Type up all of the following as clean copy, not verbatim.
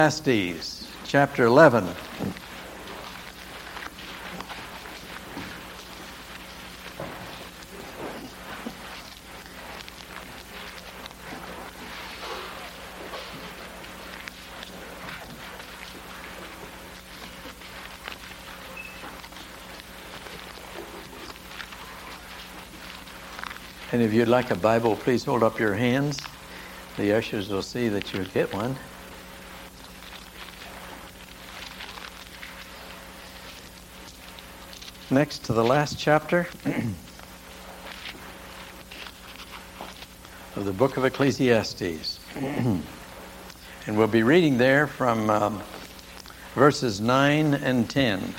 Ecclesiastes, chapter 11. And if you'd like a Bible, please hold up your hands. The ushers will see that you get one. Next to the last chapter of the book of Ecclesiastes. And we'll be reading there from verses 9 and 10.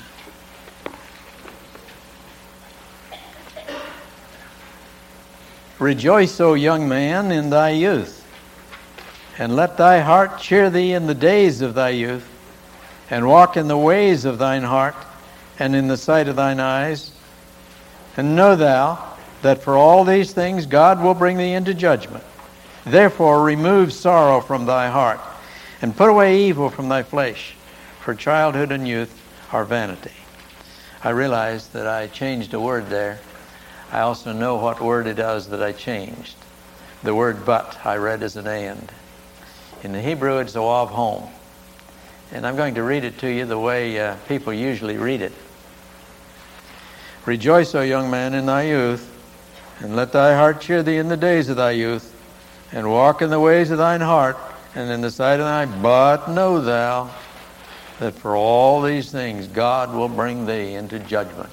Rejoice, O young man, in thy youth, and let thy heart cheer thee in the days of thy youth, and walk in the ways of thine heart, and in the sight of thine eyes. And know thou that for all these things God will bring thee into judgment. Therefore remove sorrow from thy heart, and put away evil from thy flesh, for childhood and youth are vanity. I realized that I changed a word there. I also know what word it is that I changed. The word but I read as an and. In the Hebrew it's a wav home. And I'm going to read it to you the way people usually read it. Rejoice, O young man, in thy youth, and let thy heart cheer thee in the days of thy youth, and walk in the ways of thine heart, and in the sight of thy. But know thou that for all these things God will bring thee into judgment.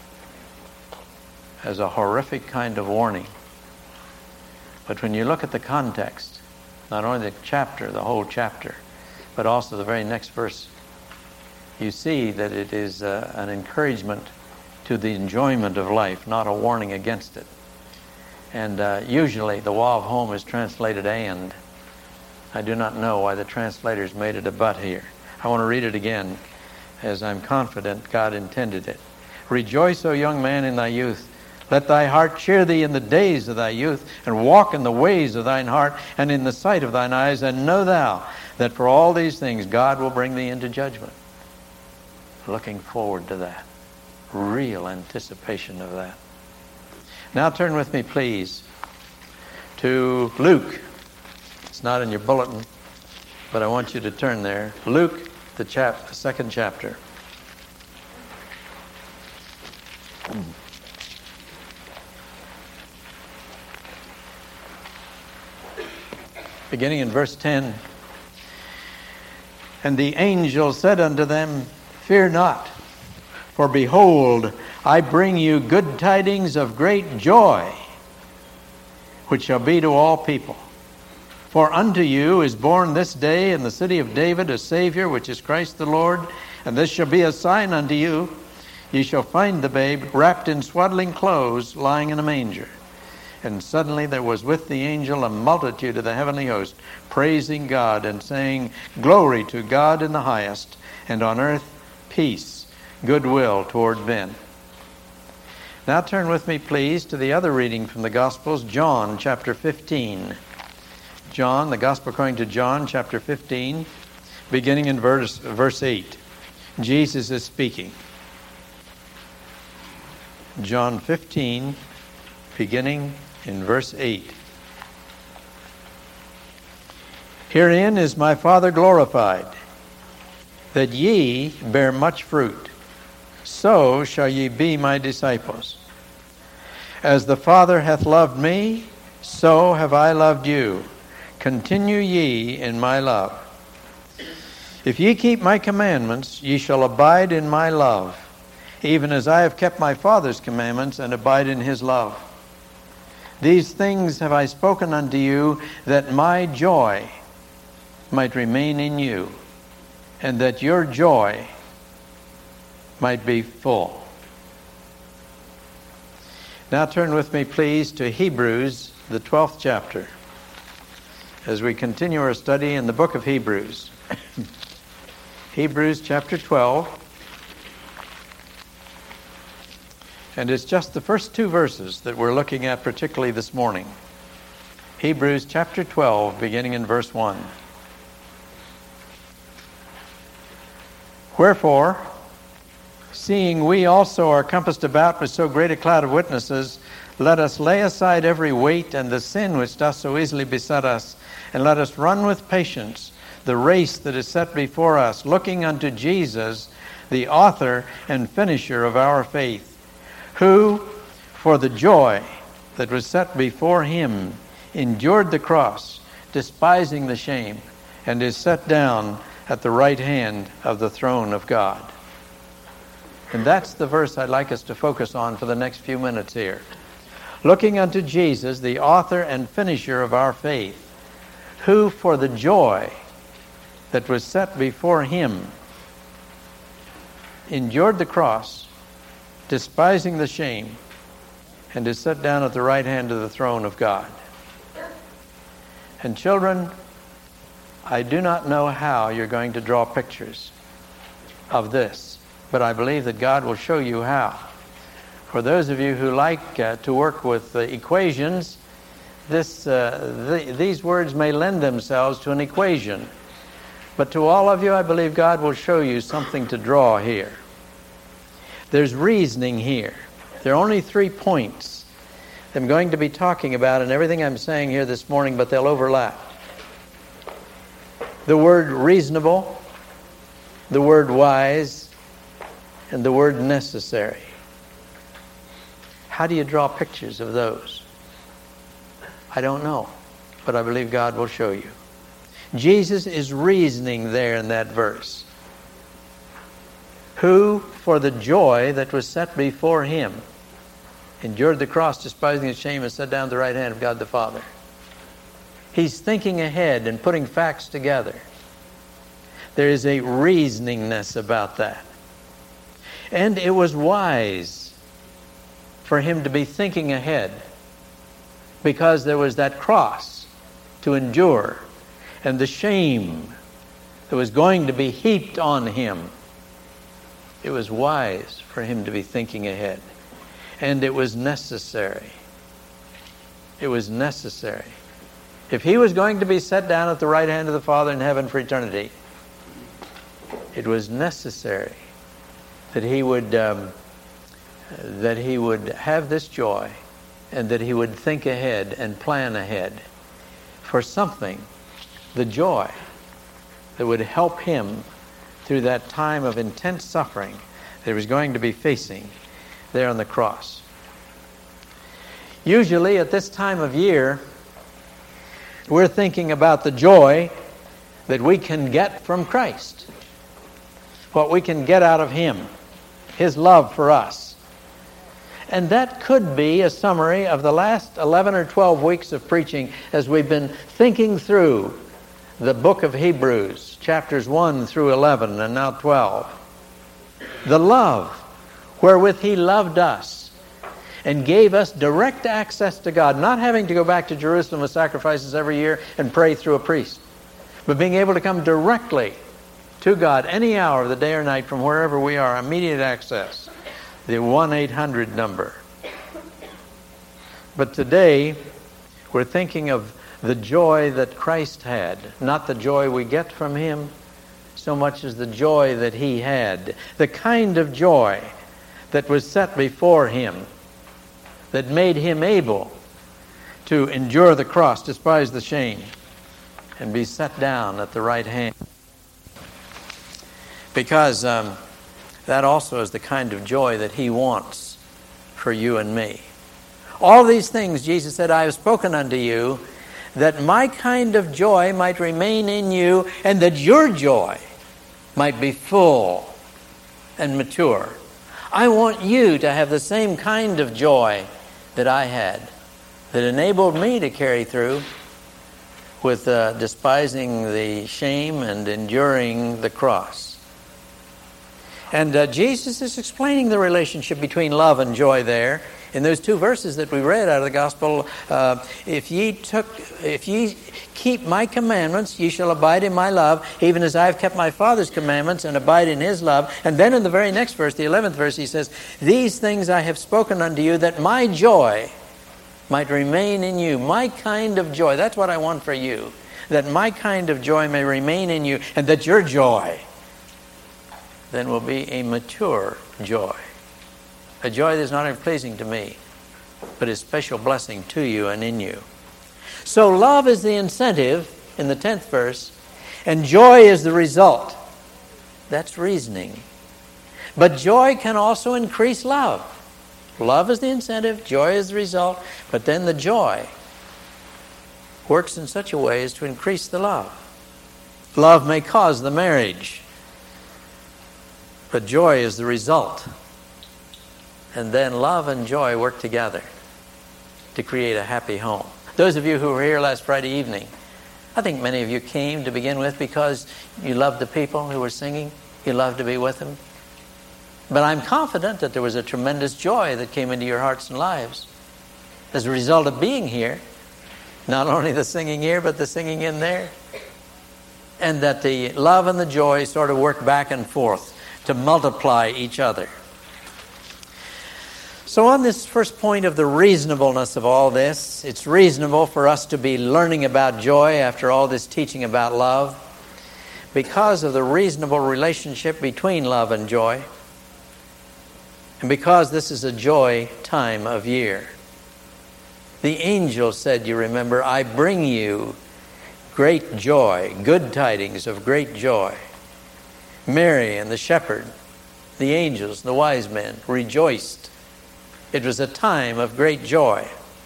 As a horrific kind of warning. But when you look at the context, not only the chapter, the whole chapter, but also the very next verse, you see that it is an encouragement to the enjoyment of life, not a warning against it. And usually the wav home is translated and. I do not know why the translators made it a but here. I want to read it again, as I'm confident God intended it. Rejoice, O young man, in thy youth. Let thy heart cheer thee in the days of thy youth, and walk in the ways of thine heart, and in the sight of thine eyes, and know thou that for all these things God will bring thee into judgment. Looking forward to that. Real anticipation of that. Now turn with me, please, to Luke. It's not in your bulletin, but I want you to turn there. Luke, the second chapter. Beginning in verse 10. And the angel said unto them, Fear not, for behold, I bring you good tidings of great joy, which shall be to all people. For unto you is born this day in the city of David a Savior, which is Christ the Lord. And this shall be a sign unto you. Ye shall find the babe wrapped in swaddling clothes, lying in a manger. And suddenly there was with the angel a multitude of the heavenly host, praising God and saying, Glory to God in the highest, and on earth peace, goodwill toward men. Now turn with me, please, to the other reading from the Gospels, John chapter 15. John, the Gospel according to John chapter 15, beginning in verse 8. Jesus is speaking. John 15, beginning in verse 8. Herein is my Father glorified, that ye bear much fruit. So shall ye be my disciples. As the Father hath loved me, so have I loved you. Continue ye in my love. If ye keep my commandments, ye shall abide in my love, even as I have kept my Father's commandments and abide in his love. These things have I spoken unto you, that my joy might remain in you, and that your joy might be full. Now turn with me, please, to Hebrews, the 12th chapter, as we continue our study in the book of Hebrews. Hebrews chapter 12. And it's just the first two verses that we're looking at particularly this morning. Hebrews chapter 12, beginning in verse 1. Wherefore, seeing we also are compassed about with so great a cloud of witnesses, let us lay aside every weight and the sin which doth so easily beset us, and let us run with patience the race that is set before us, looking unto Jesus, the author and finisher of our faith, who, for the joy that was set before him, endured the cross, despising the shame, and is set down at the right hand of the throne of God. And that's the verse I'd like us to focus on for the next few minutes here. Looking unto Jesus, the author and finisher of our faith, who for the joy that was set before him endured the cross, despising the shame, and is set down at the right hand of the throne of God. And children, I do not know how you're going to draw pictures of this, but I believe that God will show you how. For those of you who like to work with equations, these words may lend themselves to an equation. But to all of you, I believe God will show you something to draw here. There's reasoning here. There are only 3 points I'm going to be talking about in everything I'm saying here this morning, but they'll overlap. The word reasonable, the word wise, and the word necessary. How do you draw pictures of those? I don't know, but I believe God will show you. Jesus is reasoning there in that verse. Who, for the joy that was set before him, endured the cross, despising its shame, and sat down at the right hand of God the Father. He's thinking ahead and putting facts together. There is a reasoningness about that. And it was wise for him to be thinking ahead, because there was that cross to endure and the shame that was going to be heaped on him. It was wise for him to be thinking ahead. And it was necessary. It was necessary. If he was going to be set down at the right hand of the Father in heaven for eternity, it was necessary that he would have this joy, and that he would think ahead and plan ahead for something, the joy that would help him through that time of intense suffering that he was going to be facing there on the cross. Usually at this time of year, we're thinking about the joy that we can get from Christ, what we can get out of him, his love for us. And that could be a summary of the last 11 or 12 weeks of preaching as we've been thinking through the book of Hebrews, chapters 1 through 11 and now 12. The love wherewith he loved us and gave us direct access to God, not having to go back to Jerusalem with sacrifices every year and pray through a priest, but being able to come directly to God any hour of the day or night from wherever we are, immediate access, the 1-800 number. But today, we're thinking of the joy that Christ had, not the joy we get from him, so much as the joy that he had, the kind of joy that was set before him, that made him able to endure the cross, despise the shame, and be set down at the right hand. Because that also is the kind of joy that he wants for you and me. All these things, Jesus said, I have spoken unto you, that my kind of joy might remain in you, and that your joy might be full and mature. I want you to have the same kind of joy that I had, that enabled me to carry through with despising the shame and enduring the cross. And Jesus is explaining the relationship between love and joy there in those 2 verses that we read out of the gospel. If ye keep my commandments, ye shall abide in my love, even as I have kept my Father's commandments and abide in his love. And then in the very next verse, the 11th verse, he says, these things I have spoken unto you, that my joy might remain in you. My kind of joy, that's what I want for you. That my kind of joy may remain in you, and that your joy then will be a mature joy. A joy that is not only pleasing to me, but is special blessing to you and in you. So love is the incentive in the 10th verse, and joy is the result. That's reasoning. But joy can also increase love. Love is the incentive, joy is the result, but then the joy works in such a way as to increase the love. Love may cause the marriage, but joy is the result. And then love and joy work together to create a happy home. Those of you who were here last Friday evening, I think many of you came to begin with because you loved the people who were singing. You loved to be with them. But I'm confident that there was a tremendous joy that came into your hearts and lives as a result of being here. Not only the singing here, but the singing in there. And that the love and the joy sort of work back and forth to multiply each other. So on this first point of the reasonableness of all this, it's reasonable for us to be learning about joy after all this teaching about love because of the reasonable relationship between love and joy, and because this is a joy time of year. The angel said, you remember, I bring you great joy, good tidings of great joy. Mary and the shepherd, the angels, the wise men rejoiced. It was a time of great joy.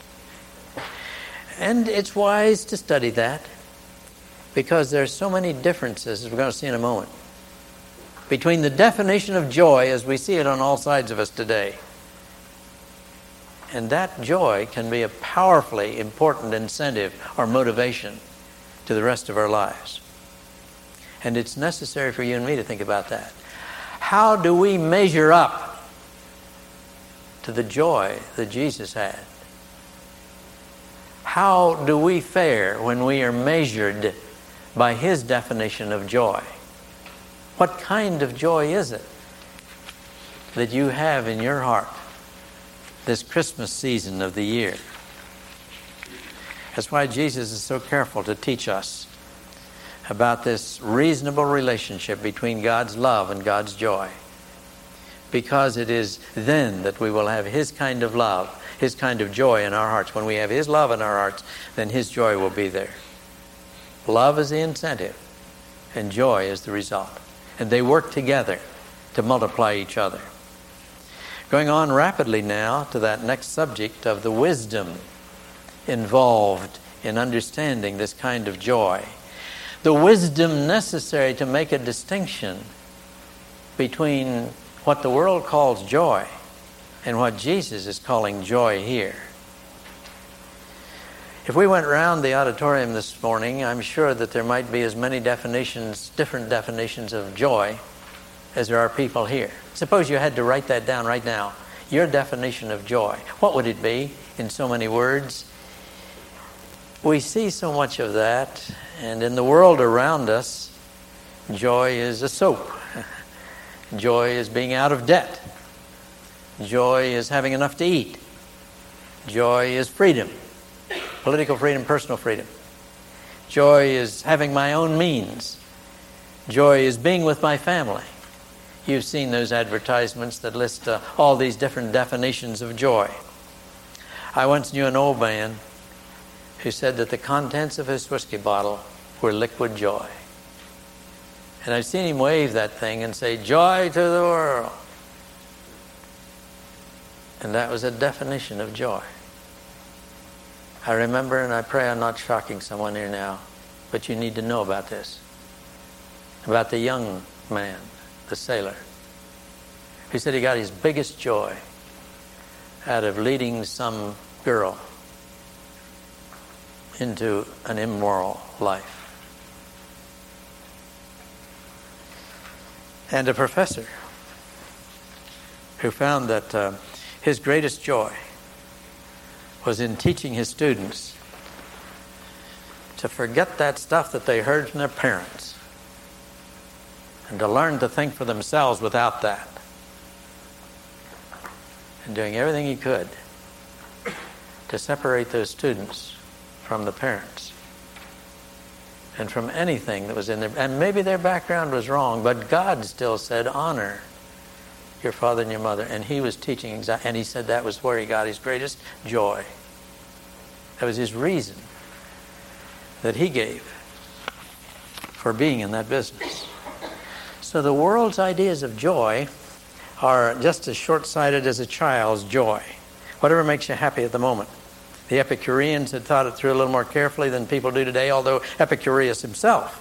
And it's wise to study that because there's so many differences, as we're going to see in a moment, between the definition of joy as we see it on all sides of us today. And that joy can be a powerfully important incentive or motivation to the rest of our lives. And it's necessary for you and me to think about that. How do we measure up to the joy that Jesus had? How do we fare when we are measured by His definition of joy? What kind of joy is it that you have in your heart this Christmas season of the year? That's why Jesus is so careful to teach us about this reasonable relationship between God's love and God's joy. Because it is then that we will have His kind of love, His kind of joy in our hearts. When we have His love in our hearts, then His joy will be there. Love is the incentive, and joy is the result. And they work together to multiply each other. Going on rapidly now to that next subject of the wisdom involved in understanding this kind of joy. The wisdom necessary to make a distinction between what the world calls joy and what Jesus is calling joy here. If we went around the auditorium this morning, I'm sure that there might be as many definitions, different definitions of joy as there are people here. Suppose you had to write that down right now. Your definition of joy. What would it be in so many words? We see so much of that, and in the world around us, joy is a soap. Joy is being out of debt. Joy is having enough to eat. Joy is freedom. Political freedom, personal freedom. Joy is having my own means. Joy is being with my family. You've seen those advertisements that list all these different definitions of joy. I once knew an old man who said that the contents of his whiskey bottle were liquid joy. And I've seen him wave that thing and say, joy to the world. And that was a definition of joy. I remember, and I pray I'm not shocking someone here now, but you need to know about this. About the young man, the sailor, who said he got his biggest joy out of leading some girl into an immoral life. And a professor who found that his greatest joy was in teaching his students to forget that stuff that they heard from their parents and to learn to think for themselves without that. And doing everything he could to separate those students from the parents and from anything that was in there. And maybe their background was wrong, but God still said, honor your father and your mother. And he was teaching, and he said that was where he got his greatest joy. That was his reason that he gave for being in that business. So the world's ideas of joy are just as short-sighted as a child's joy. Whatever makes you happy at the moment. The Epicureans had thought it through a little more carefully than people do today, although Epicurus himself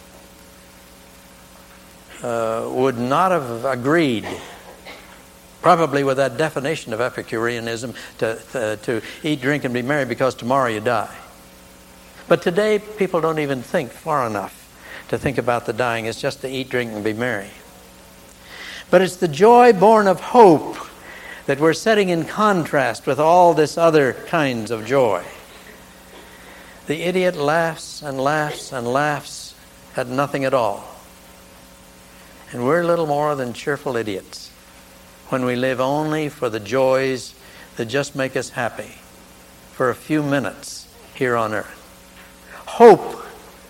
would not have agreed, probably with that definition of Epicureanism, to eat, drink, and be merry because tomorrow you die. But today, people don't even think far enough to think about the dying. It's just to eat, drink, and be merry. But it's the joy born of hope that we're setting in contrast with all this other kinds of joy. The idiot laughs and laughs and laughs at nothing at all. And we're little more than cheerful idiots when we live only for the joys that just make us happy for a few minutes here on earth. Hope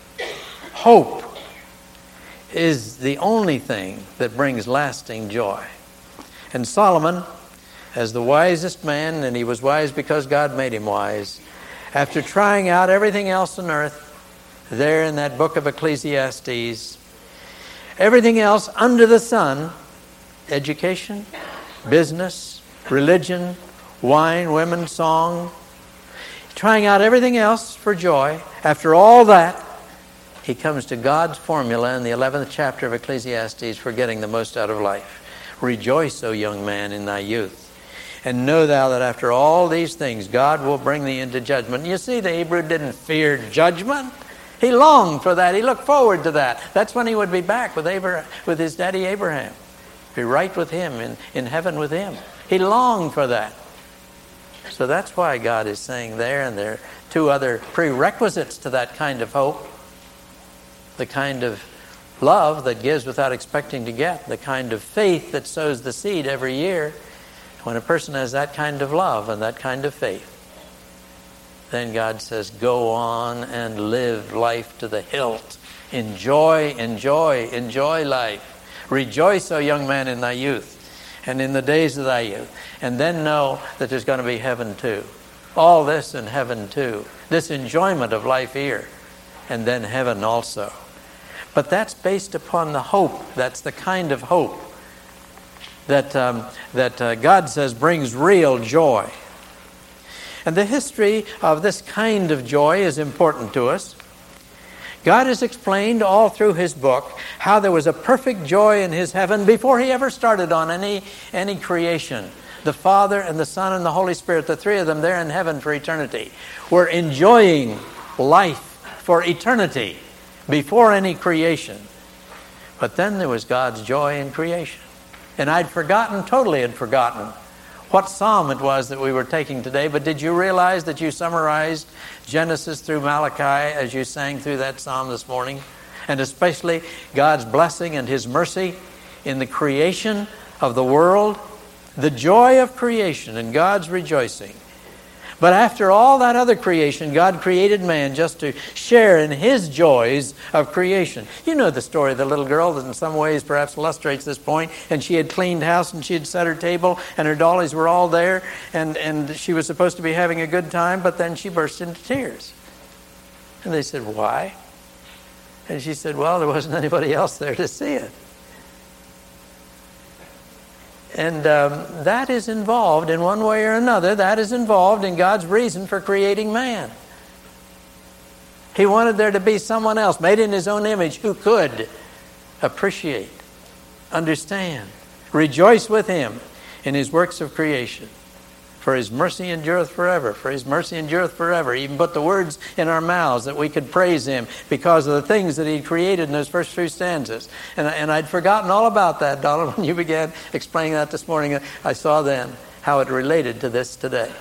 is the only thing that brings lasting joy. And Solomon, as the wisest man, and he was wise because God made him wise, after trying out everything else on earth, there in that book of Ecclesiastes, everything else under the sun, education, business, religion, wine, women, song, trying out everything else for joy, after all that, he comes to God's formula in the 11th chapter of Ecclesiastes for getting the most out of life. Rejoice, O young man, in thy youth. And know thou that after all these things, God will bring thee into judgment. You see, the Hebrew didn't fear judgment. He longed for that. He looked forward to that. That's when he would be back with his daddy Abraham. Be right with him, in heaven with him. He longed for that. So that's why God is saying there, and there are two other prerequisites to that kind of hope. The kind of love that gives without expecting to get. The kind of faith that sows the seed every year. When a person has that kind of love and that kind of faith, then God says, go on and live life to the hilt. Enjoy life. Rejoice, O young man, in thy youth, and in the days of thy youth. And then know that there's going to be heaven too. All this in heaven too. This enjoyment of life here, and then heaven also. But that's based upon the hope. That's the kind of hope that God says brings real joy. And the history of this kind of joy is important to us. God has explained all through his book how there was a perfect joy in his heaven before he ever started on any creation. The Father and the Son and the Holy Spirit, the three of them there in heaven for eternity, were enjoying life for eternity before any creation. But then there was God's joy in creation. And totally had forgotten what psalm it was that we were taking today. But did you realize that you summarized Genesis through Malachi as you sang through that psalm this morning? And especially God's blessing and his mercy in the creation of the world. The joy of creation and God's rejoicing. But after all that other creation, God created man just to share in his joys of creation. You know the story of the little girl that in some ways perhaps illustrates this point. And she had cleaned house and she had set her table and her dollies were all there. And she was supposed to be having a good time, but then she burst into tears. And they said, why? And she said, well, there wasn't anybody else there to see it. And that is involved in one way or another. That is involved in God's reason for creating man. He wanted there to be someone else made in his own image who could appreciate, understand, rejoice with him in his works of creation. For his mercy endureth forever. For his mercy endureth forever. He even put the words in our mouths that we could praise him because of the things that he created in those first few stanzas. And I'd forgotten all about that, Donald, when you began explaining that this morning. I saw then how it related to this today.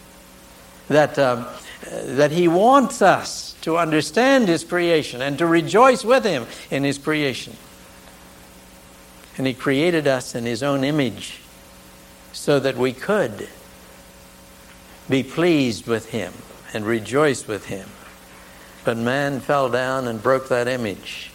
That he wants us to understand his creation and to rejoice with him in his creation. And he created us in his own image so that we could be pleased with him and rejoice with him. But man fell down and broke that image.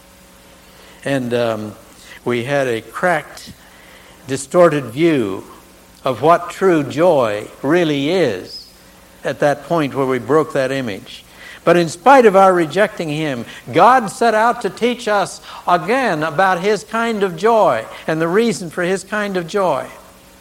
And we had a cracked, distorted view of what true joy really is at that point where we broke that image. But in spite of our rejecting Him, God set out to teach us again about His kind of joy and the reason for His kind of joy.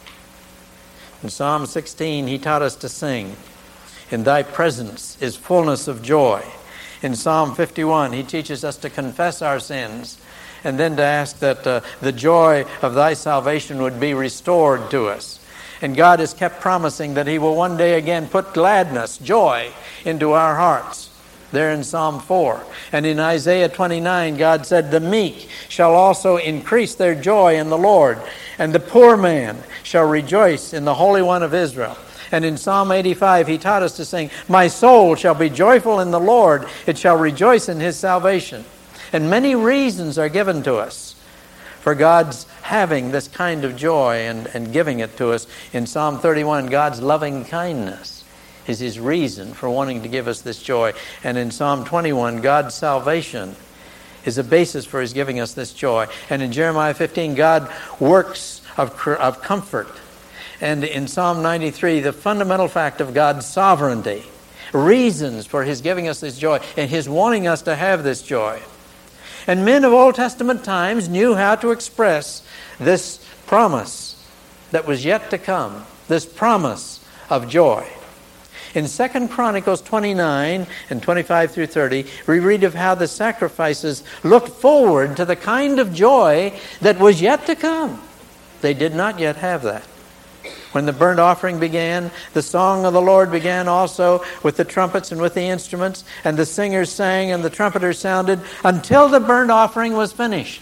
In Psalm 16, He taught us to sing, "In Thy presence is fullness of joy." In Psalm 51, He teaches us to confess our sins and then to ask that the joy of Thy salvation would be restored to us. And God has kept promising that He will one day again put gladness, joy, into our hearts. There in Psalm 4. And in Isaiah 29, God said, "The meek shall also increase their joy in the Lord, and the poor man shall rejoice in the Holy One of Israel." And in Psalm 85, He taught us to sing, "My soul shall be joyful in the Lord, it shall rejoice in His salvation." And many reasons are given to us for God's having this kind of joy and giving it to us. In Psalm 31, God's loving kindness is His reason for wanting to give us this joy. And in Psalm 21, God's salvation is a basis for His giving us this joy. And in Jeremiah 15, God works of comfort. And in Psalm 93, the fundamental fact of God's sovereignty, reasons for His giving us this joy and His wanting us to have this joy. And men of Old Testament times knew how to express this promise that was yet to come, this promise of joy. In 2 Chronicles 29 and 25 through 30, we read of how the sacrifices looked forward to the kind of joy that was yet to come. They did not yet have that. When the burnt offering began, the song of the Lord began also with the trumpets and with the instruments, and the singers sang and the trumpeters sounded until the burnt offering was finished.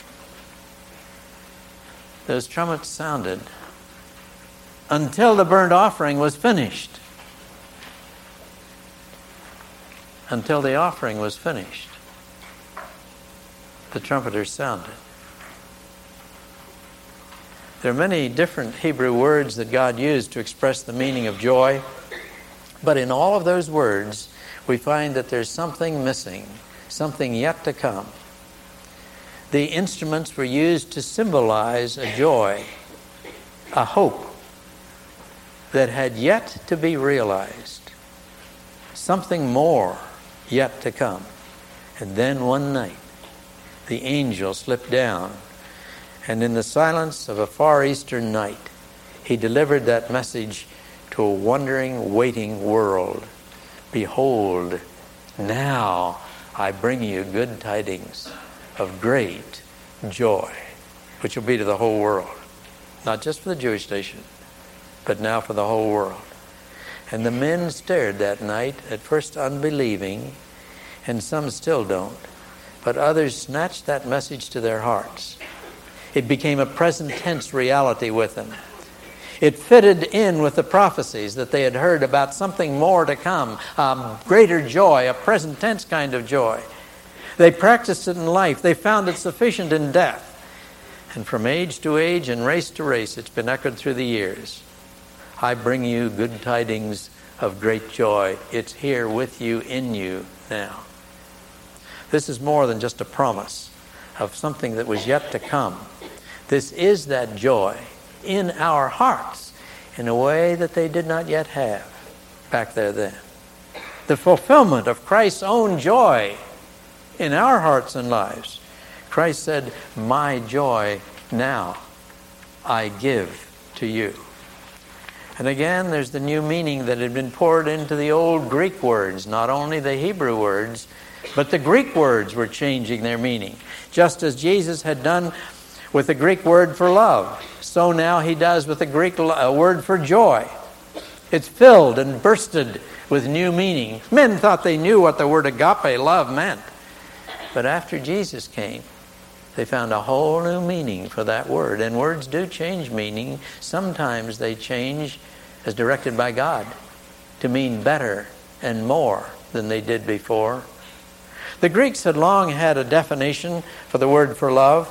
Those trumpets sounded until the burnt offering was finished. Until the offering was finished, the trumpeters sounded. There are many different Hebrew words that God used to express the meaning of joy, but in all of those words, we find that there's something missing, something yet to come. The instruments were used to symbolize a joy, a hope that had yet to be realized, something more yet to come. And then one night, the angel slipped down, and in the silence of a far eastern night, he delivered that message to a wondering, waiting world. "Behold, now I bring you good tidings of great joy," which will be to the whole world. Not just for the Jewish nation, but now for the whole world. And the men stared that night, at first unbelieving, and some still don't. But others snatched that message to their hearts. It became a present tense reality with them. It fitted in with the prophecies that they had heard about something more to come, greater joy, a present tense kind of joy. They practiced it in life. They found it sufficient in death. And from age to age and race to race, it's been echoed through the years. "I bring you good tidings of great joy. It's here with you, in you now." This is more than just a promise of something that was yet to come. This is that joy in our hearts in a way that they did not yet have back there then. The fulfillment of Christ's own joy in our hearts and lives. Christ said, "My joy now I give to you." And again, there's the new meaning that had been poured into the old Greek words. Not only the Hebrew words, but the Greek words were changing their meaning. Just as Jesus had done with the Greek word for love, so now he does with the Greek word for joy. It's filled and bursted with new meaning. Men thought they knew what the word agape, love, meant. But after Jesus came, they found a whole new meaning for that word. And words do change meaning. Sometimes they change as directed by God to mean better and more than they did before. The Greeks had long had a definition for the word for love,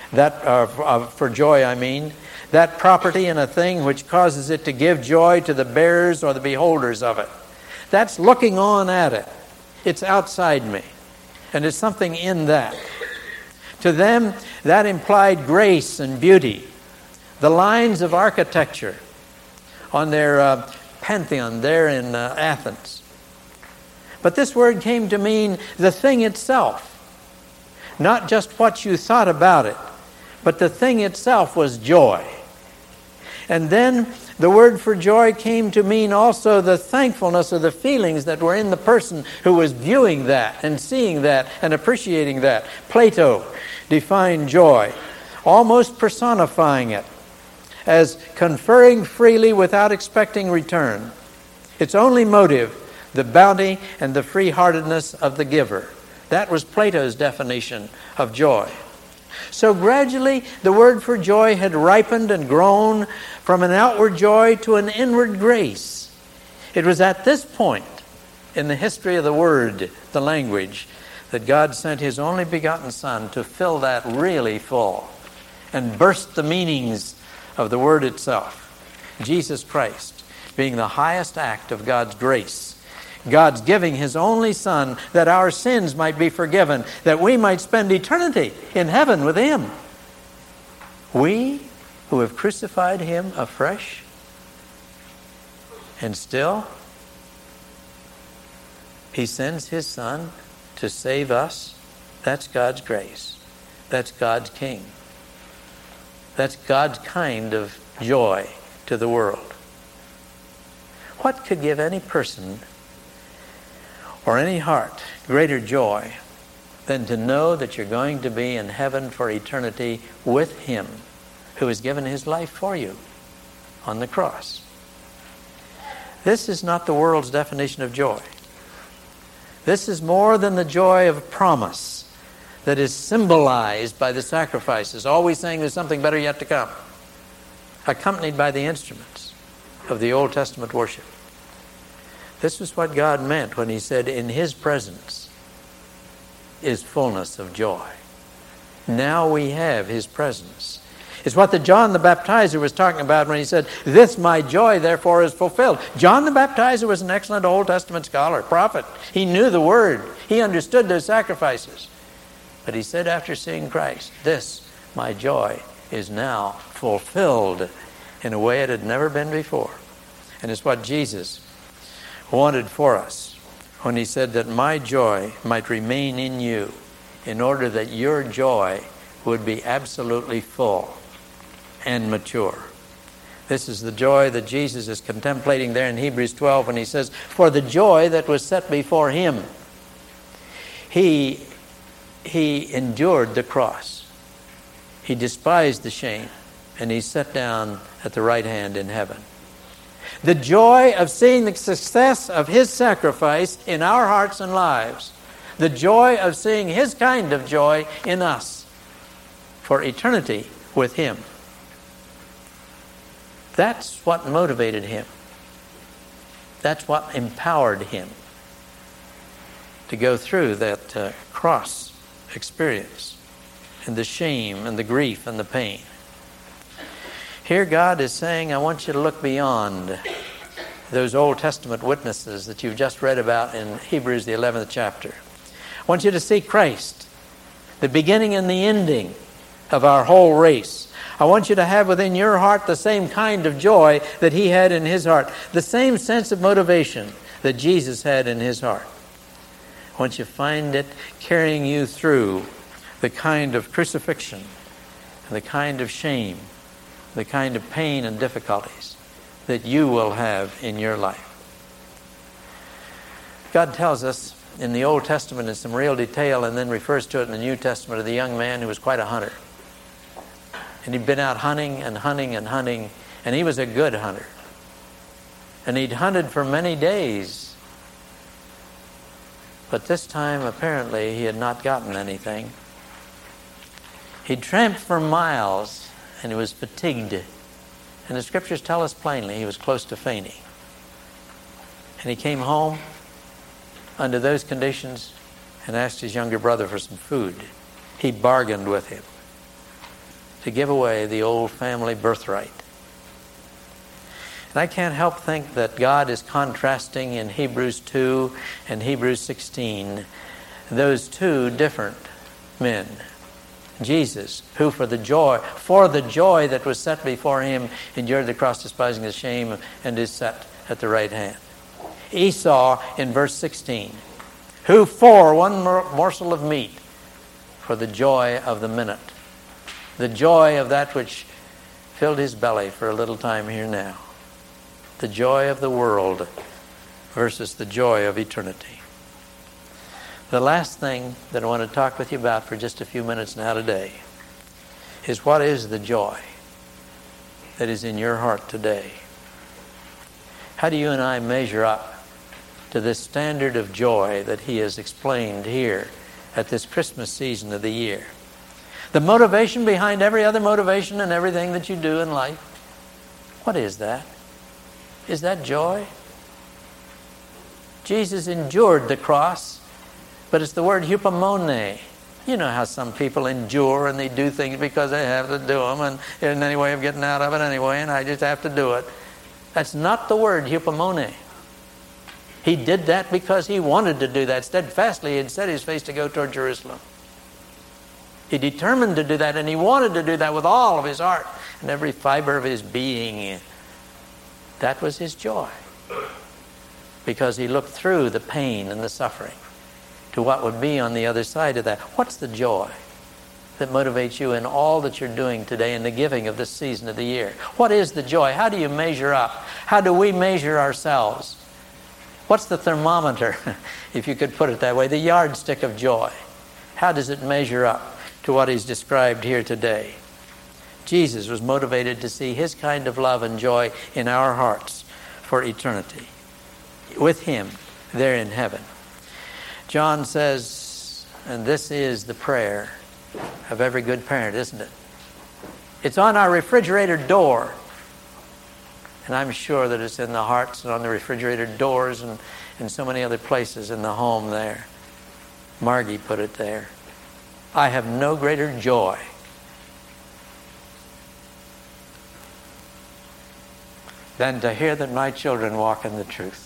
for joy, that property in a thing which causes it to give joy to the bearers or the beholders of it. That's looking on at it. It's outside me. And it's something in that. To them, that implied grace and beauty. The lines of architecture on their Pantheon there in Athens. But this word came to mean the thing itself. Not just what you thought about it, but the thing itself was joy. And then the word for joy came to mean also the thankfulness of the feelings that were in the person who was viewing that and seeing that and appreciating that. Plato defined joy, almost personifying it as conferring freely without expecting return. Its only motive, the bounty and the free-heartedness of the giver. That was Plato's definition of joy. So gradually, the word for joy had ripened and grown from an outward joy to an inward grace. It was at this point in the history of the word, the language, that God sent His only begotten Son to fill that really full and burst the meanings of the word itself. Jesus Christ being the highest act of God's grace. God's giving His only Son that our sins might be forgiven, that we might spend eternity in heaven with Him. We who have crucified Him afresh, and still He sends His Son to save us. That's God's grace. That's God's King. That's God's kind of joy to the world. What could give any person or any heart greater joy than to know that you're going to be in heaven for eternity with Him who has given His life for you on the cross? This is not the world's definition of joy. This is more than the joy of promise that is symbolized by the sacrifices, always saying there's something better yet to come, accompanied by the instruments of the Old Testament worship. This is what God meant when He said, in His presence is fullness of joy. Now we have His presence. It's what John the Baptizer was talking about when he said, this my joy therefore is fulfilled. John the Baptizer was an excellent Old Testament scholar, prophet. He knew the Word. He understood those sacrifices. But he said after seeing Christ, this my joy is now fulfilled in a way it had never been before. And it's what Jesus wanted for us when He said that my joy might remain in you in order that your joy would be absolutely full and mature. This is the joy that Jesus is contemplating there in Hebrews 12 when He says, for the joy that was set before Him, He endured the cross. He despised the shame, and He sat down at the right hand in heaven. The joy of seeing the success of His sacrifice in our hearts and lives. The joy of seeing His kind of joy in us for eternity with Him. That's what motivated Him. That's what empowered Him to go through that cross experience and the shame and the grief and the pain. Here God is saying, I want you to look beyond those Old Testament witnesses that you've just read about in Hebrews, the 11th chapter. I want you to see Christ, the beginning and the ending of our whole race. I want you to have within your heart the same kind of joy that He had in His heart, the same sense of motivation that Jesus had in His heart. I want you to find it carrying you through the kind of crucifixion, the kind of shame, the kind of pain and difficulties that you will have in your life. God tells us in the Old Testament in some real detail and then refers to it in the New Testament of the young man who was quite a hunter. And he'd been out hunting and hunting and hunting, and he was a good hunter. And he'd hunted for many days. But this time, apparently, he had not gotten anything. He'd tramped for miles, and he was fatigued. And the Scriptures tell us plainly he was close to fainting. And he came home under those conditions and asked his younger brother for some food. He bargained with him to give away the old family birthright. And I can't help think that God is contrasting in Hebrews 2 and Hebrews 16 those two different men. Jesus, who for the joy that was set before him, endured the cross, despising the shame, and is set at the right hand. Esau in verse 16, who for one morsel of meat, for the joy of the minute, the joy of that which filled his belly for a little time here now, the joy of the world versus the joy of eternity. The last thing that I want to talk with you about for just a few minutes now today is what is the joy that is in your heart today? How do you and I measure up to this standard of joy that he has explained here at this Christmas season of the year? The motivation behind every other motivation and everything that you do in life. What is that? Is that joy? Jesus endured the cross, but it's the word hupomone. You know how some people endure and they do things because they have to do them, and there's any way of getting out of it anyway, and I just have to do it. That's not the word hupomone. He did that because he wanted to do that. Steadfastly, he had set his face to go toward Jerusalem. He determined to do that, and he wanted to do that with all of his heart and every fiber of his being. That was his joy, because he looked through the pain and the suffering to what would be on the other side of that. What's the joy that motivates you in all that you're doing today in the giving of this season of the year? What is the joy? How do you measure up? How do we measure ourselves? What's the thermometer, if you could put it that way, the yardstick of joy? How does it measure up to what is described here today? Jesus was motivated to see his kind of love and joy in our hearts for eternity, with him there in heaven. John says, and this is the prayer of every good parent, isn't it? It's on our refrigerator door. And I'm sure that it's in the hearts and on the refrigerator doors and in so many other places in the home there. Margie put it there. I have no greater joy than to hear that my children walk in the truth.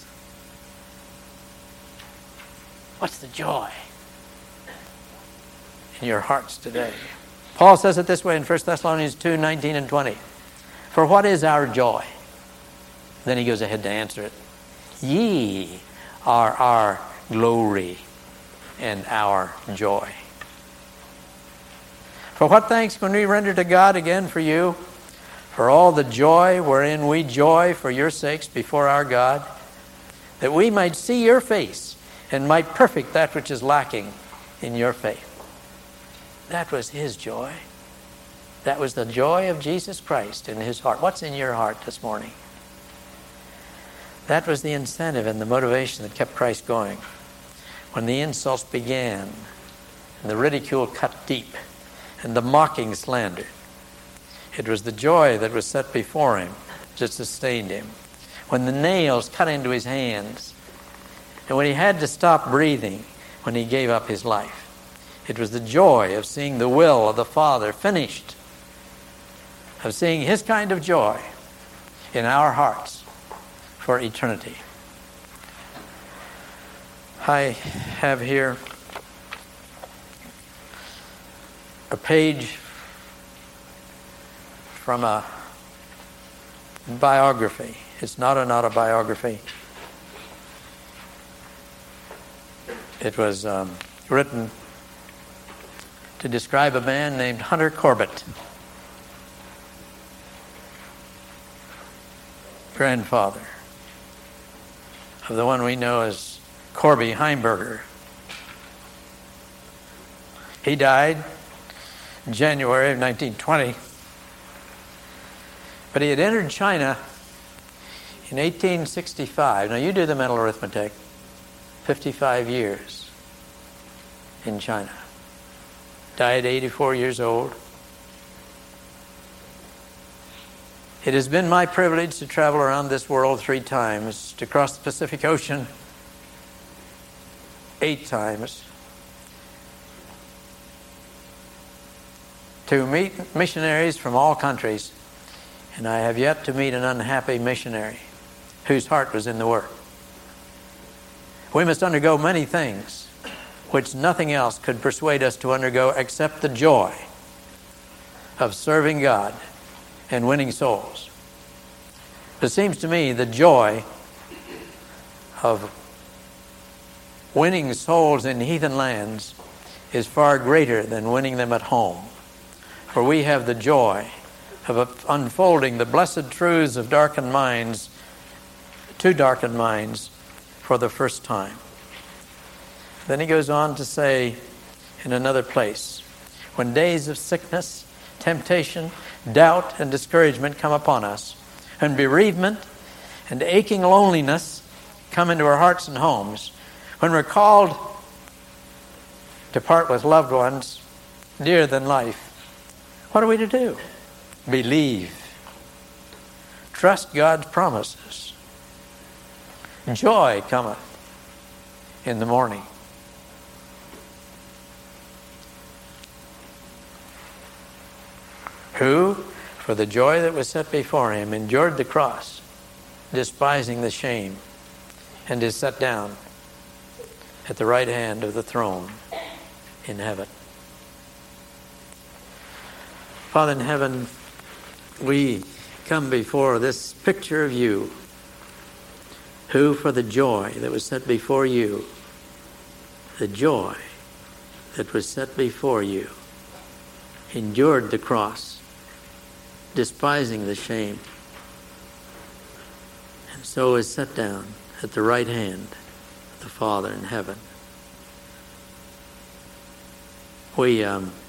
What's the joy in your hearts today? Paul says it this way in 1 Thessalonians 2, 19 and 20. For what is our joy? Then he goes ahead to answer it. Ye are our glory and our joy. For what thanks can we render to God again for you? For all the joy wherein we joy for your sakes before our God, that we might see your face and might perfect that which is lacking in your faith. That was his joy. That was the joy of Jesus Christ in his heart. What's in your heart this morning? That was the incentive and the motivation that kept Christ going. When the insults began, and the ridicule cut deep, and the mocking slandered, it was the joy that was set before him that sustained him. When the nails cut into his hands, and when he had to stop breathing, when he gave up his life, it was the joy of seeing the will of the Father finished, of seeing his kind of joy in our hearts for eternity. I have here a page from a biography. It's not an autobiography. It was written to describe a man named Hunter Corbett, grandfather of the one we know as Corby Heimberger. He died in January of 1920, but he had entered China in 1865. Now you do the mental arithmetic. 55 years in China. Died 84 years old. It has been my privilege to travel around this world 3 times, to cross the Pacific Ocean 8 times, to meet missionaries from all countries And I have yet to meet an unhappy missionary whose heart was in the work. We must undergo many things which nothing else could persuade us to undergo except the joy of serving God and winning souls. It seems to me the joy of winning souls in heathen lands is far greater than winning them at home. For we have the joy of unfolding the blessed truths of darkened minds to darkened minds for the first time. Then he goes on to say in another place, when days of sickness, temptation, doubt, and discouragement come upon us, and bereavement and aching loneliness come into our hearts and homes, when we're called to part with loved ones dearer than life, what are we to do? Believe. Trust God's promises. Joy cometh in the morning. Who, for the joy that was set before him, endured the cross, despising the shame, and is set down at the right hand of the throne in heaven. Father in heaven, we come before this picture of you, who for the joy that was set before you, the joy that was set before you, endured the cross, despising the shame, and so is set down at the right hand of the Father in heaven. We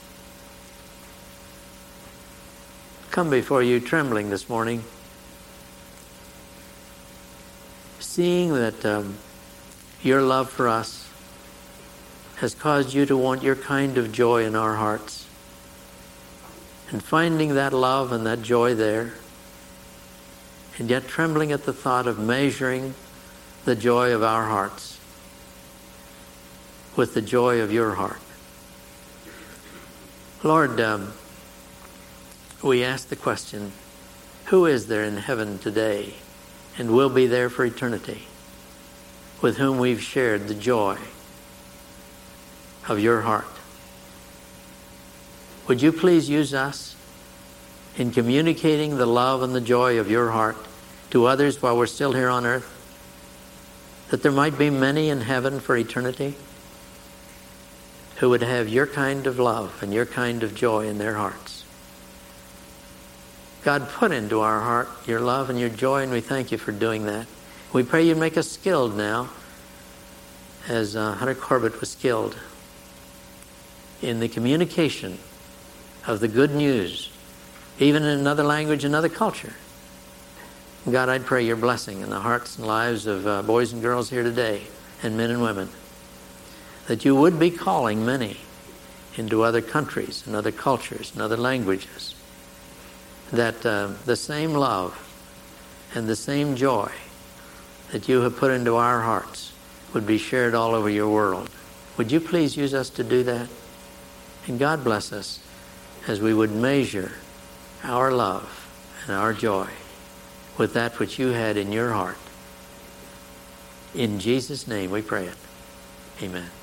come before you trembling this morning, seeing that your love for us has caused you to want your kind of joy in our hearts. And finding that love and that joy there, and yet trembling at the thought of measuring the joy of our hearts with the joy of your heart. Lord, we ask the question, who is there in heaven today and will be there for eternity with whom we've shared the joy of your heart? Would you please use us in communicating the love and the joy of your heart to others while we're still here on earth, that there might be many in heaven for eternity who would have your kind of love and your kind of joy in their hearts. God, put into our heart your love and your joy, and we thank you for doing that. We pray you make us skilled now, as Hunter Corbett was skilled in the communication of the good news, even in another language, another culture. God, I'd pray your blessing in the hearts and lives of boys and girls here today, and men and women, that you would be calling many into other countries and other cultures and other languages, that the same love and the same joy that you have put into our hearts would be shared all over your world. Would you please use us to do that? And God bless us as we would measure our love and our joy with that which you had in your heart. In Jesus' name we pray it. Amen.